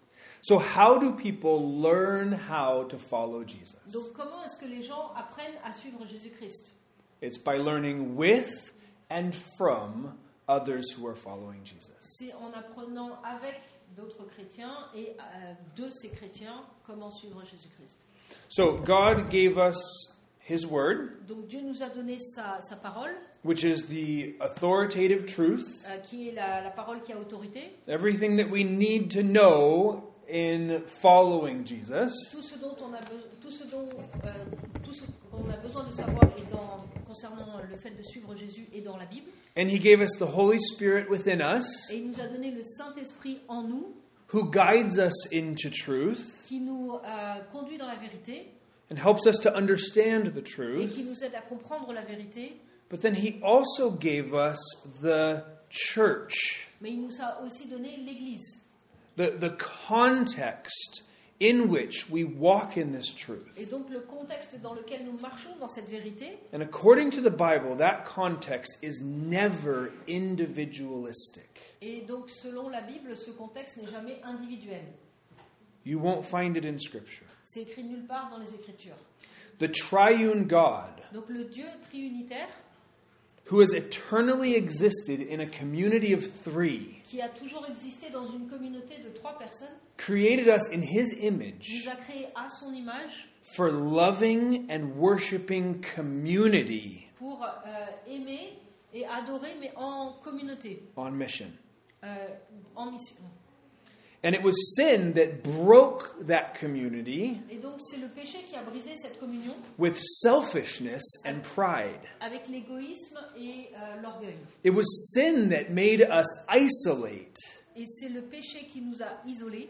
So how do people learn how to follow Jesus? Donc comment est-ce que les gens apprennent à suivre Jésus-Christ? It's by learning with and from others who are following Jesus. C'est en apprenant avec d'autres chrétiens et euh, de ces chrétiens comment suivre Jésus-Christ. So God gave us His Word, Donc Dieu nous a donné sa, sa parole, which is the authoritative truth, euh, qui est la, la parole qui a autorité. everything that we need to know in following Jesus. Tout ce dont on a, be- tout ce dont, euh, tout ce qu'on a besoin de savoir est dans, concernant le fait de suivre Jésus est dans la Bible. And He gave us the Holy Spirit within us, Et il nous a donné le Saint-Esprit en nous, who guides us into truth qui nous euh, conduit dans la vérité and helps us to understand the et truth. qui nous aide à comprendre la vérité. But then He also gave us the church, Mais il nous a aussi donné l'Église. the, the context in which we walk in this truth. Et donc le contexte dans lequel nous marchons dans cette vérité, And according to the Bible, that context is never individualistic. et donc selon la Bible, ce contexte n'est jamais individuel. You won't find it in Scripture. C'est écrit nulle part dans les Écritures. The triune God, Donc le Dieu triunitaire, who has eternally existed in a community of three, qui a toujours existé dans une communauté de trois personnes, created us in His image nous a créés à son image for loving and worshiping community pour euh, aimer et adorer, mais en communauté, on mission. euh, en mission. And it was sin that broke that community Et donc c'est le péché qui a brisé cette communion with selfishness and pride. avec l'égoïsme et euh, l'orgueil. It was sin that made us isolate. Et c'est le péché qui nous a isolés.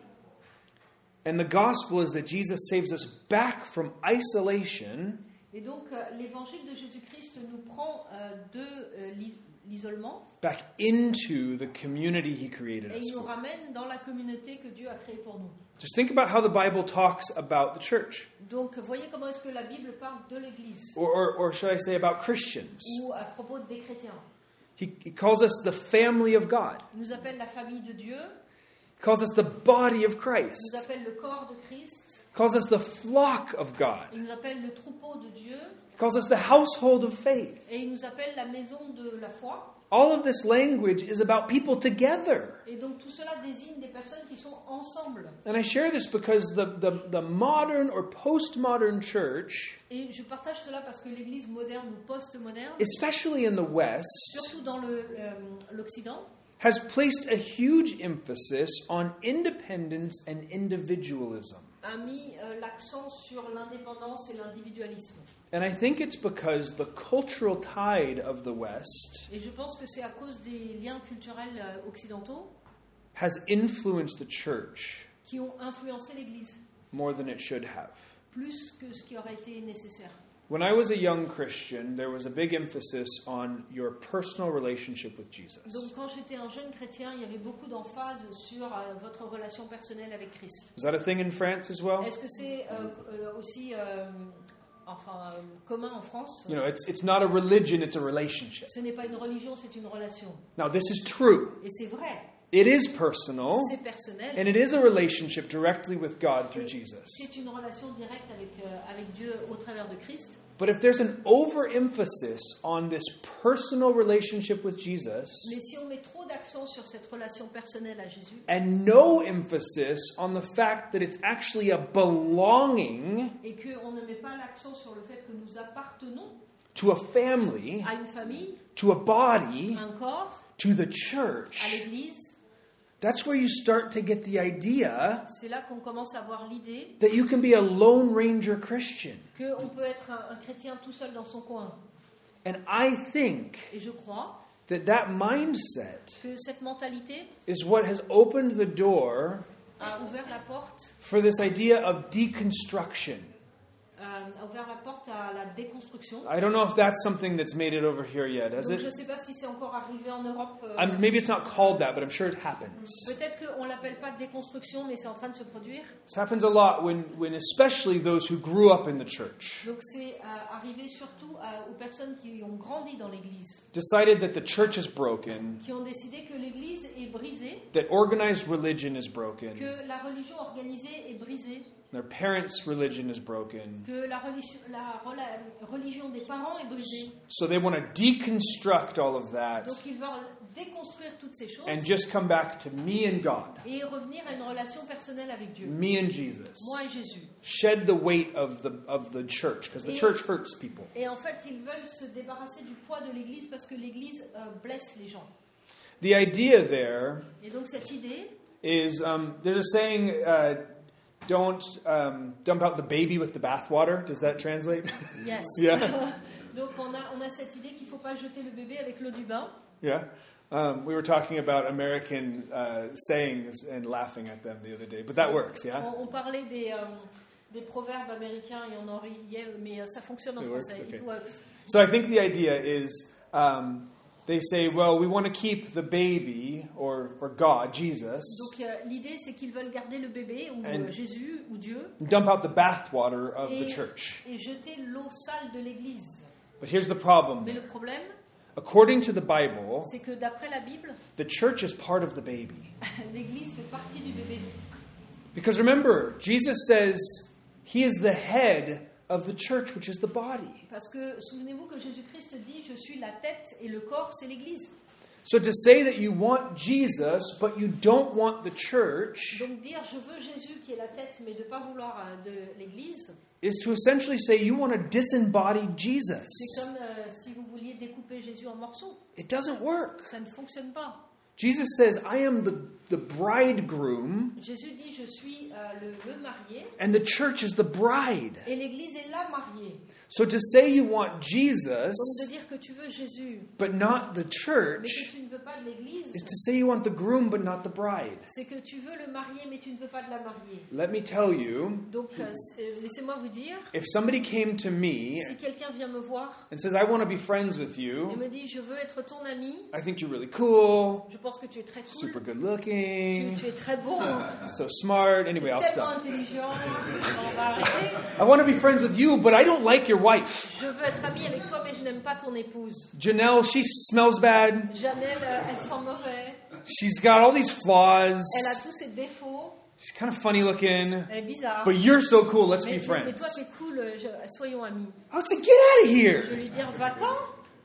And the gospel is that Jesus saves us back from isolation Et donc euh, l'évangile de Jésus-Christ nous prend euh, de euh, l'i- l'isolement back into the community He created et us il nous for. ramène dans la communauté que Dieu a créée pour nous. Just think about how the Bible talks about the church, Donc voyez comment est-ce que la Bible parle de l'Église, or, or, or should I say about Christians. ou à propos des chrétiens. He, he calls us the family of God. Il nous appelle la famille de Dieu, He calls us the body of il Christ. nous appelle le corps de Christ, He calls us the flock of God. il nous appelle le troupeau de Dieu, He calls us the household of faith. et il nous appelle la maison de la foi. All of this language is about people together. Et donc tout cela désigne des personnes qui sont ensemble. And I share this because the, the, the modern or postmodern church, Et je partage cela parce que l'Église moderne ou post-moderne, especially in the West, surtout dans le, euh, l'Occident, has placed a huge emphasis on independence and individualism. a mis euh, l'accent sur l'indépendance et l'individualisme. And I think it's because the cultural tide of the West Et je pense que c'est à cause des liens culturels euh, occidentaux has influenced the church qui ont influencé l'Église, more than it should have. plus que ce qui aurait été nécessaire. When I was a young Christian, there was a big emphasis on your personal relationship with Jesus. Donc quand j'étais un jeune chrétien, il y avait beaucoup d'emphase sur euh, votre relation personnelle avec Christ. Is that a thing in France as well? Est-ce que c'est euh, euh, aussi euh, enfin, euh, commun en France? You know, it's it's not a religion, it's a relationship. Ce n'est pas une religion, c'est une relation. Now, this is true. Et c'est vrai, It is personal, c'est personnel. and it is a relationship directly with God through Et Jesus. c'est une relation directe avec, euh, avec Dieu au travers de Christ. But if there's an overemphasis on this personal relationship with Jesus Mais si on met trop d'accent sur cette relation personnelle à Jésus and no emphasis on the fact that it's actually a belonging et qu'on ne met pas l'accent sur le fait que nous appartenons to a family, à une famille, to a body, à un corps, to the à church, l'Église, that's where you start to get the idea c'est là qu'on commence à avoir l'idée that you can be a Lone Ranger Christian. qu'on peut être un, un chrétien tout seul dans son coin. And I think Et je crois that that mindset que cette mentalité is what has opened the door a ouvert la porte for this idea of deconstruction. euh, a ouvert la porte à la déconstruction. I don't know if that's something that's made it over here yet, has Donc je ne it? sais pas si c'est encore arrivé en Europe. euh, Um, maybe it's not called that, but I'm sure it happens. Peut-être qu'on ne l'appelle pas déconstruction, mais c'est en train de se produire. This happens a lot when, when especially those who grew up in the church Donc c'est euh, arrivé surtout à- aux personnes qui ont grandi dans l'Église, decided that the church is broken, qui ont décidé que l'Église est brisée, that organized religion is broken, que la religion organisée est brisée, their parents' religion is broken. que la religion, la rela- religion des parents est brisée. So they want to deconstruct all of that Donc ils veulent déconstruire toutes ces choses and just come back to me and God, et revenir à une relation personnelle avec Dieu. me and Jesus. Moi et Jésus. Shed the weight of the of the church because the Et- church hurts people. Et en fait, ils veulent se débarrasser du poids de l'Église parce que l'Église euh, blesse les gens. The idea there Et donc cette idée, is um, there's a saying, uh, don't um, dump out the baby with the bathwater. Does that translate? yes. Yeah. Donc on a, on a cette idée qu'il ne faut pas jeter le bébé avec l'eau du bain. Yeah. Um, we were talking about American uh, sayings and laughing at them the other day, but that works, yeah? On, on parlait des, euh, des proverbes américains et on en riait, mais euh, ça fonctionne en It works, français. okay. It works. So I think the idea is um, they say, well, we want to keep the baby or, or God, Jesus, Donc euh, l'idée, c'est qu'ils veulent garder le bébé, ou And- euh, Jésus, ou Dieu, dump out the bathwater of the et, church. et jeter l'eau sale de l'Église. But here's the problem. Mais le problème, According to the Bible, c'est que d'après la Bible, the church is part of the baby. l'Église fait partie du bébé. Because remember, Jesus says he is the head of the church, which is the body. Parce que souvenez-vous que Jésus-Christ dit, je suis la tête et le corps, c'est l'Église. So to say that you want Jesus, but you don't want the church, Donc dire, je veux Jésus qui est la tête, mais de ne pas vouloir euh, de l'Église, is to essentially say you want to disembody Jesus. c'est comme euh, si vous vouliez découper Jésus en morceaux. It doesn't work. Ça ne fonctionne pas. Jesus says, I am the, the bridegroom, Jésus dit, je suis euh, le, le marié, and the church is the bride. et l'Église est la mariée. So to say you want Donc Jesus, de dire que tu veux Jésus, but not the mais church, que tu ne veux pas de l'Église, is to say you want the groom, but not the bride. c'est que tu veux le marié, mais tu ne veux pas de la mariée. Let me tell you, Donc euh, c'est- euh, laissez-moi vous dire, if somebody came to me si quelqu'un vient me voir and says, I want to be friends with et you, me dit, je veux être ton ami, I think you're really cool, je pense que tu es très cool, super good tu, looking, tu es très beau, so smart. Anyway, I'll tellement stop. intelligent, on va arrêter. I want to be friends with you, but I don't like your wife. Je veux être ami avec toi, mais je n'aime pas ton épouse. Janelle, she smells bad. Janelle, euh, elle sent mauvais. She's got all these flaws. Elle a tous ses défauts. She's kind of funny looking. Elle est bizarre. But you're so cool. Let's Mais, be mais toi, friends. t'es cool. euh, je- soyons amis. I would say, get out of Je vais here. lui dire, va-t'en.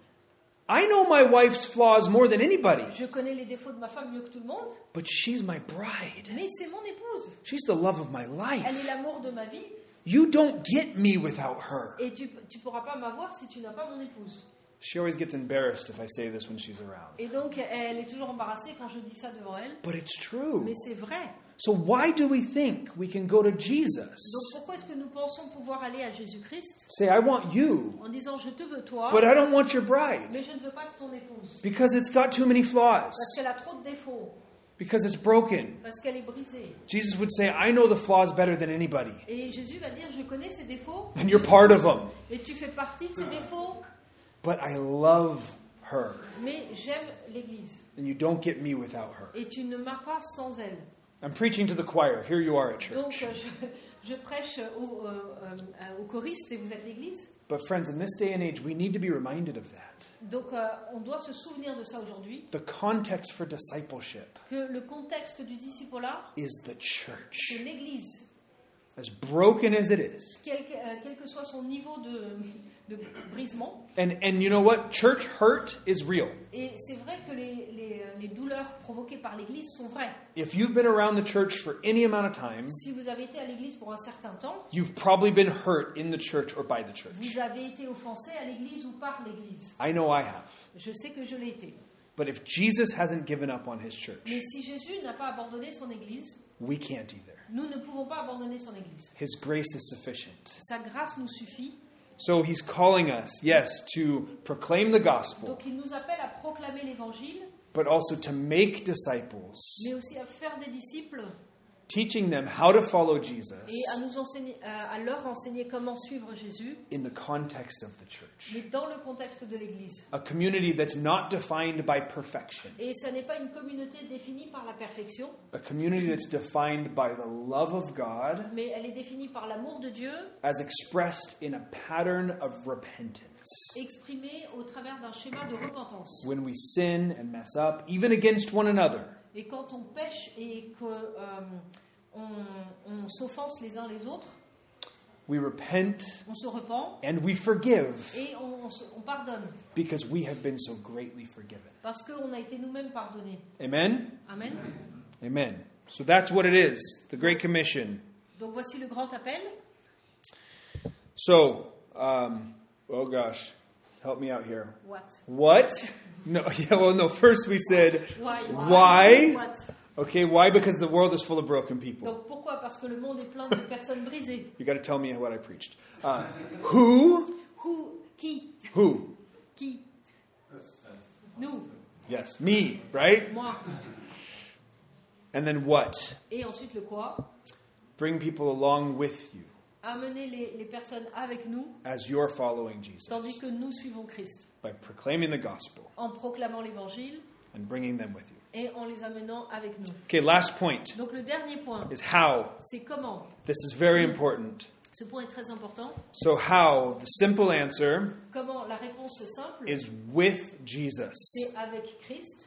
I know my wife's flaws more than anybody, Je connais les défauts de ma femme mieux que tout le monde. but she's my bride. Mais c'est mon épouse. She's the love of my Elle life. est l'amour de ma vie. You don't get me without her. Et tu tu pourras pas m'avoir si tu n'as pas mon épouse. She always gets embarrassed if I say this when she's around. Et donc, elle est toujours embarrassée quand je dis ça devant elle. But it's true. Mais c'est vrai. So why do we think we can go to Donc Jesus, pourquoi est-ce que nous pensons pouvoir aller à Jésus-Christ say, I want you, en disant, je te veux toi, but I don't want your bride, mais je ne veux pas de ton épouse. because it's got too many flaws, Parce qu'elle a trop de défauts. because it's broken. Parce qu'elle est brisée. Jesus would say, I know the flaws better than anybody, Et Jésus va dire, je connais ses défauts. and you're part of them, Et tu fais partie de ses défauts. but I love her, Mais j'aime l'Église. and you don't get me without her. Et tu ne m'as pas sans elle. I'm preaching to the choir. Here you are at Donc church. euh, je, je prêche aux, euh, euh, aux choristes et vous êtes l'Église. But friends, in this day and age, we need to be reminded of that. Donc euh, on doit se souvenir de ça aujourd'hui. The context for discipleship Que le contexte du disciple-là, is the c'est church. l'Église. As broken as it is. Quel, que- euh, quel que soit son niveau de, de brisement. And and you know what? Church hurt is real. Et c'est vrai que les, les, les douleurs provoquées par l'Église sont vraies. If you've been around the church for any amount of time, Si vous avez été à l'Église pour un certain temps, you've probably been hurt in the church or by the church. vous avez été offensé à l'Église ou par l'Église. I know I have. Je sais que je l'ai été. But if Jesus hasn't given up on his church, Mais si Jésus n'a pas abandonné son Église, we can't either. nous ne pouvons pas abandonner son Église. His grace is sufficient. Sa grâce nous suffit. So he's calling us, yes, to proclaim the gospel, Donc il nous appelle à proclamer l'Évangile, but also to make disciples mais aussi à faire des disciples teaching them how to follow Jesus et à, nous enseigner, à, à leur enseigner comment suivre Jésus, in the context of the church. mais dans le contexte de l'Église. A community that's not defined by perfection. Et ce n'est pas une communauté définie par la perfection, A community that's defined by the love of God mais elle est définie par l'amour de Dieu, as expressed in a pattern of repentance. exprimée au travers d'un schéma de repentance. When we sin and mess up, even against one another, Et quand on pêche et qu'on euh, on s'offense les uns les autres, we repent on se repent and we forgive et on, on, se- on pardonne because we have been so greatly forgiven. parce qu'on a été nous-mêmes pardonnés. Amen? Amen. Amen. So that's what it is, the Great Commission. Donc voici le grand appel. So, um, oh gosh, help me out here. What? What? No, yeah, well, no. First we said, Why? why? What? Okay, why? Because the world is full of broken people. Donc pourquoi? Parce que le monde est plein de personnes brisées. You got to tell me what I preached. Uh, who? Who? Qui? Who? Qui? Nous. Yes, me, right? Moi. And then what? Et ensuite le quoi? Bring people along with you Amener les, les personnes avec nous, as you're following Jesus tandis que nous suivons Christ, by proclaiming the gospel en proclamant l'évangile and bringing them with you. et en les amenant avec nous. Okay, last point Donc le dernier point, is how. c'est comment. This is very important. Ce point est très important. So how, the simple answer Comment? La réponse simple, is with Jesus. c'est avec Christ.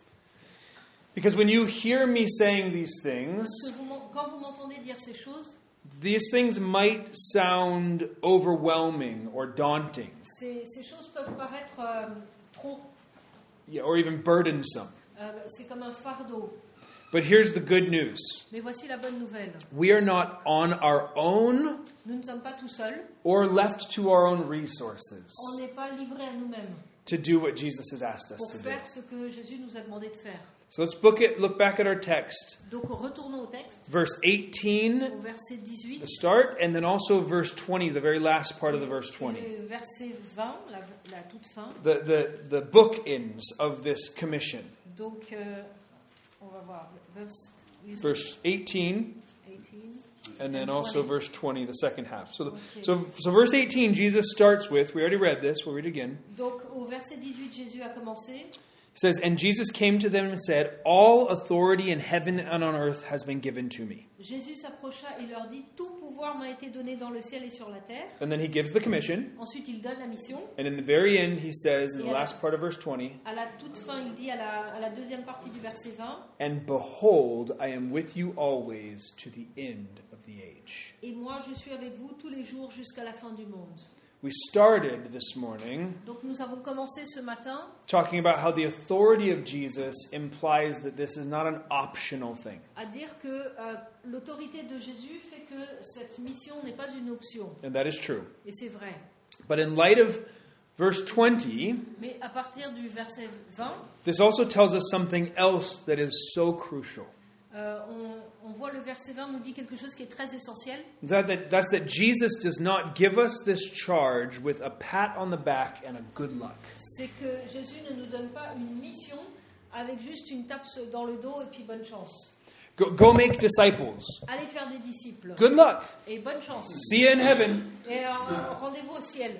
Because when you hear me saying these things, Parce que vous m'en- quand vous m'entendez dire ces choses, these things might sound overwhelming or daunting, ces, ces choses peuvent paraître euh, trop. yeah, or even burdensome. euh, c'est comme un fardeau. But here's the good news. Mais voici la bonne nouvelle. We are not on our own Nous ne sommes pas tout seuls. or left to our own resources On n'est pas livrés à nous-mêmes to do what Jesus has asked us pour to do. faire ce que Jésus nous a demandé de faire. So let's book it, look back at our text, Donc retournons au texte, verse eighteen, au verset dix-huit. the start, and then also verse twenty, the very last part of the verse Et twenty. le verset vingt, la, la toute fin. The, the, the bookends of this commission. Donc, euh, on va voir. Verse, you said Verse eighteen, eighteen. and then And also twenty. verse twenty, the second half. So, the, Okay. so, so verse eighteen, Jesus starts with, we already read this, we'll read it again. Donc, au verset dix-huit, Jésus a commencé. It says, and Jesus came to them and said, all authority in heaven and on earth has been given to me. Jésus s'approcha et leur dit, tout pouvoir m'a été donné dans le ciel et sur la terre. And then he gives the commission. Ensuite, il donne la mission. And in the very end, he says, in the Yeah. last part of verse twenty, À la toute fin, il dit à la, à la deuxième partie du verset vingt, and behold, I am with you always to the end of the age. et moi, je suis avec vous tous les jours jusqu'à la fin du monde. We started this morning Donc, nous avons commencé ce matin talking about how the authority of Jesus implies that this is not an optional thing. à dire que euh, l'autorité de Jésus fait que cette mission n'est pas une option. And that is true. Et c'est vrai. But in light of verse twenty, Mais à partir du verset vingt, this also tells us something else that is so crucial. euh, on, on voit le verset vingt nous dit quelque chose qui est très essentiel. Is that, that, that's that Jesus does not give us this charge with a pat on the back and a good luck. C'est que Jésus ne nous donne pas une mission avec juste une tape dans le dos et puis bonne chance. Go, go make disciples. Allez faire des disciples. Good luck. Et bonne chance. See you in heaven. Et euh, rendez-vous au ciel.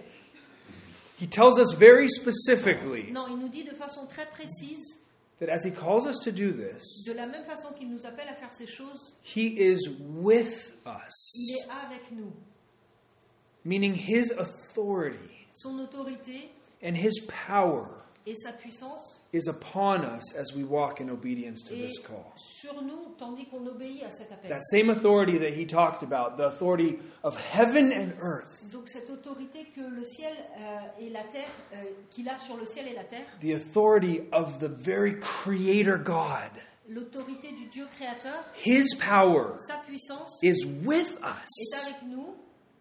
He tells us very specifically Non, il nous dit de façon très précise, that as he calls us to do this, de la même façon qu'il nous appelle à faire ces choses, he is with us, il est avec nous. meaning his authority Son autorité and his power et sa puissance is upon us as we walk in obedience to est this call. sur nous tandis qu'on obéit à cet appel. That same authority that he talked about, the authority of heaven and earth, Donc cette autorité que le ciel euh, et la terre, euh, qu'il a sur le ciel et la terre, the authority of the very creator God, l'autorité du Dieu créateur, his power sa puissance is with est us avec nous,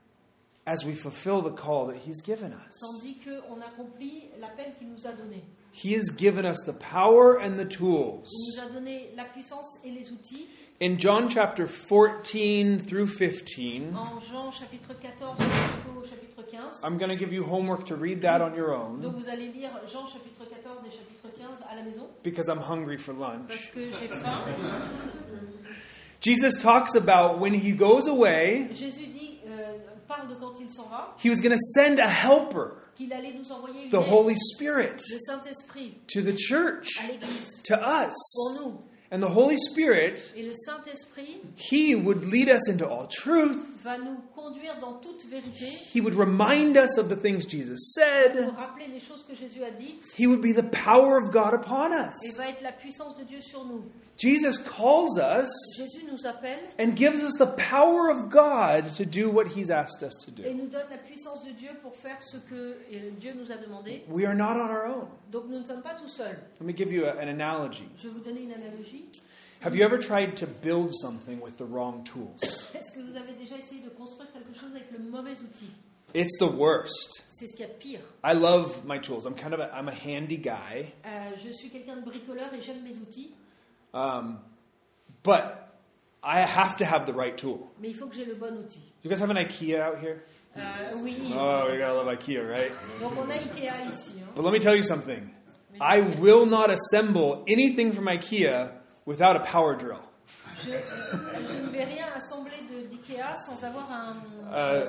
as we fulfill the call that he's given us. tandis qu'on accomplit l'appel qu'il nous a donné. He has given us the power and the tools. Il nous a donné la puissance et les outils. In John chapter fourteen through fifteen, En Jean chapitre quatorze jusqu'au chapitre quinze. I'm going to give you homework to read that on your Donc own vous allez lire Jean chapitre quatorze et chapitre quinze à la maison because I'm hungry for parce lunch. que j'ai faim. Jesus talks about when he goes away, Jésus dit, euh, parle de quand il s'en va, he was going to send a helper, qu'il allait nous envoyer une the aide, Holy Spirit, le Saint-Esprit, to the church, à l'Église, to us. pour nous. And the Holy Spirit, Et le Saint-Esprit he would lead us into all truth. va nous conduire dans toute vérité, He would remind us of the things Jesus va nous said. rappeler les choses que Jésus a dites, He would be the power of God upon us. et va être la puissance de Dieu sur nous. Jesus calls us Jésus nous appelle and gives us the power of God to do what he's asked us to et do. nous donne la puissance de Dieu pour faire ce que euh, Dieu nous a demandé. We are not on our own. Donc nous ne sommes pas tout seuls. Let me give you a- an analogy. Je vais vous donner une analogie. Have you ever tried to build something with the wrong tools? Est-ce que vous avez déjà essayé de construire quelque chose avec le mauvais outil? It's the worst. C'est ce qu'il y a de pire. I love my tools. I'm kind of a, I'm a handy guy. Euh, je suis quelqu'un de bricoleur et j'aime mes outils, Um, but I have to have the right tool. mais il faut que j'ai le bon outil. You guys have an IKEA out here? Euh, oui. Oh, we gotta love IKEA, right? Donc on a Ikea ici. Hein. But let me tell you something. I will not assemble anything from IKEA without a power drill. Je, euh, je ne vais rien assembler de d'Ikea sans avoir un, Uh,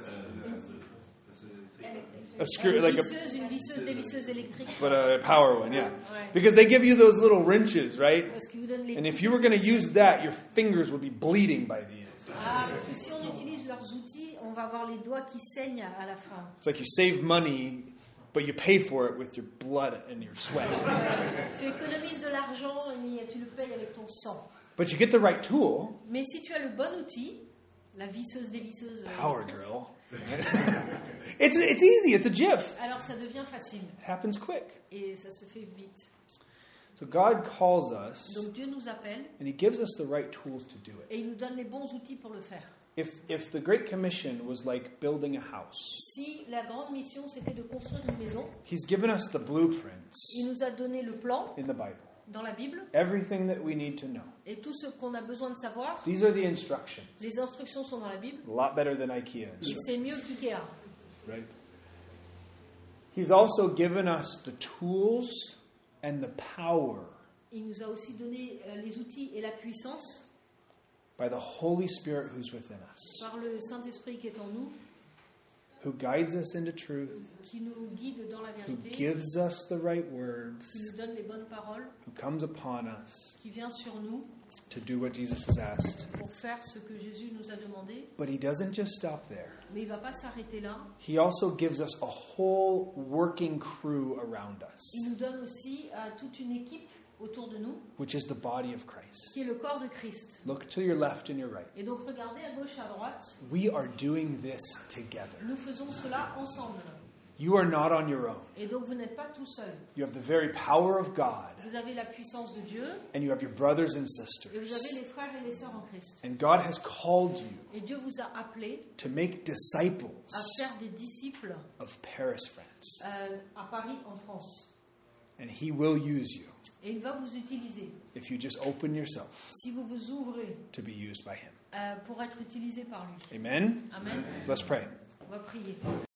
a screw, une like a, visseuse, une visseuse dévisseuse électrique. but a power one, yeah. Ouais. Because they give you those little wrenches, right? Parce qu'ils vous donnent les And if you were going to use that, your fingers would be bleeding by the end. Ah, parce que si on utilise leurs outils, on va avoir les doigts qui saignent à, à la fin. It's like you save money, but you pay for it with your blood and your sweat. Tu économises de l'argent et tu le payes avec ton sang. But you get the right tool, Mais si tu as le bon outil, la visseuse dévisseuse, euh, power drill. it's it's easy. It's a GIF. alors ça devient facile It happens quick. et ça se fait vite. So God calls us, Donc Dieu nous appelle and He gives us the right tools to do it. et il nous donne les bons outils pour le faire. If if the Great Commission was like building a house, Si la grande mission c'était de construire une maison, He's given us the blueprints il nous a donné le plan in the Bible. dans la Bible Everything that we need to know. et tout ce qu'on a besoin de savoir. These are the instructions. Les instructions sont dans la Bible A lot better than IKEA et c'est instructions, mieux qu'IKEA. right? He's also given us the tools and the power Il nous a aussi donné euh, les outils et la puissance by the Holy Spirit who's within us, par le Saint-Esprit qui est en nous, who guides us into truth, qui nous guide dans la who vérité, gives us the right qui words, nous donne les bonnes paroles, who comes upon us qui vient sur nous to do what Jesus has asked. pour faire ce que Jésus nous a demandé. But He doesn't just stop there. Mais il ne va pas s'arrêter là. He also gives us a whole working crew around us, Il nous donne aussi euh, toute une équipe autour de nous, which is the body of Christ. qui est le corps de Christ. Look to your left and your right. Et donc regardez à gauche et à droite, We are doing this together. nous faisons cela ensemble. You are not on your own. Et donc vous n'êtes pas tout seul. You have the very power of God, Vous avez la puissance de Dieu and you have your brothers and et vous avez sisters. les frères et les sœurs en Christ. And God has called you Et Dieu vous a appelé to make disciples à faire des disciples of Paris, France. euh, à Paris, en France. And He will use you Et il va vous utiliser if you just open yourself si vous vous ouvrez to be used by Him. euh, pour être utilisé par lui. Amen? Amen. Let's pray. On va prier.